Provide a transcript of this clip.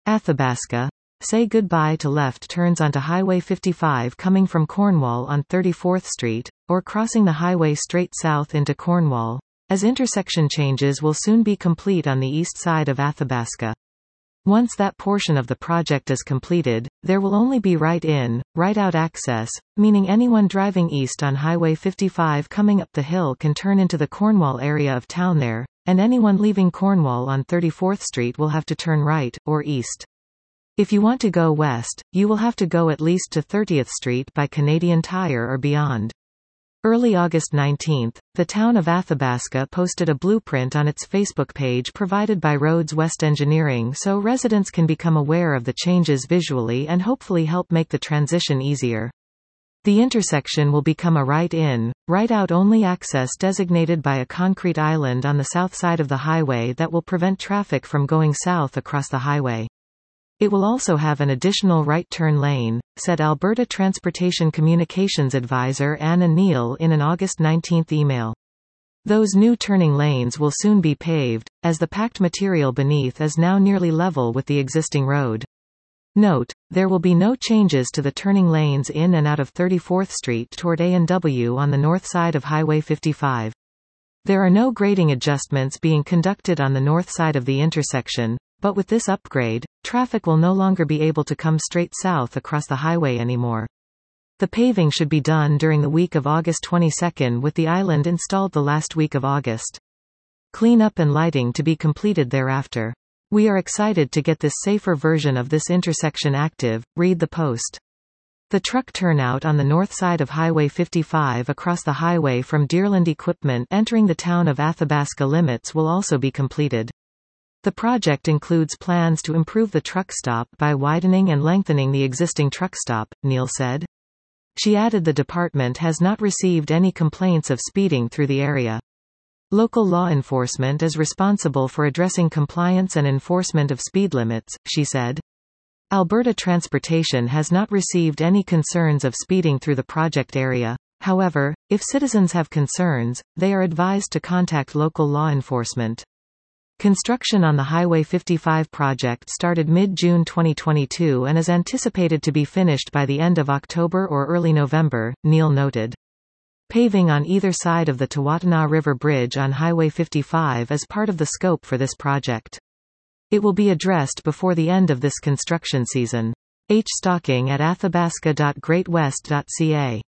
Athabasca. Say goodbye to left turns onto Highway 55 coming from Cornwall on 34th Street, or crossing the highway straight south into Cornwall, as intersection changes will soon be complete on the east side of Athabasca. Once that portion of the project is completed, there will only be right-in, right-out access, meaning anyone driving east on Highway 55 coming up the hill can turn into the Cornwall area of town there, and anyone leaving Cornwall on 34th Street will have to turn right, or east. If you want to go west, you will have to go at least to 30th Street by Canadian Tire or beyond. Early August 19, the town of Athabasca posted a blueprint on its Facebook page provided by Roads West Engineering so residents can become aware of the changes visually and hopefully help make the transition easier. The intersection will become a right-in, right-out only access designated by a concrete island on the south side of the highway that will prevent traffic from going south across the highway. It will also have an additional right turn lane, said Alberta Transportation Communications Advisor Anna Neal in an August 19 email. Those new turning lanes will soon be paved, as the packed material beneath is now nearly level with the existing road. Note, there will be no changes to the turning lanes in and out of 34th Street toward A&W on the north side of Highway 55. There are no grading adjustments being conducted on the north side of the intersection, but with this upgrade, traffic will no longer be able to come straight south across the highway anymore. The paving should be done during the week of August 22 with the island installed the last week of August. Cleanup and lighting to be completed thereafter. We are excited to get this safer version of this intersection active, read the post. The truck turnout on the north side of Highway 55 across the highway from Deerland Equipment entering the town of Athabasca limits will also be completed. The project includes plans to improve the truck stop by widening and lengthening the existing truck stop, Neal said. She added the department has not received any complaints of speeding through the area. Local law enforcement is responsible for addressing compliance and enforcement of speed limits, she said. Alberta Transportation has not received any concerns of speeding through the project area. However, if citizens have concerns, they are advised to contact local law enforcement. Construction on the Highway 55 project started mid-June 2022 and is anticipated to be finished by the end of October or early November, Neal noted. Paving on either side of the Tawatana River Bridge on Highway 55 is part of the scope for this project. It will be addressed before the end of this construction season. Stocking at athabasca.greatwest.ca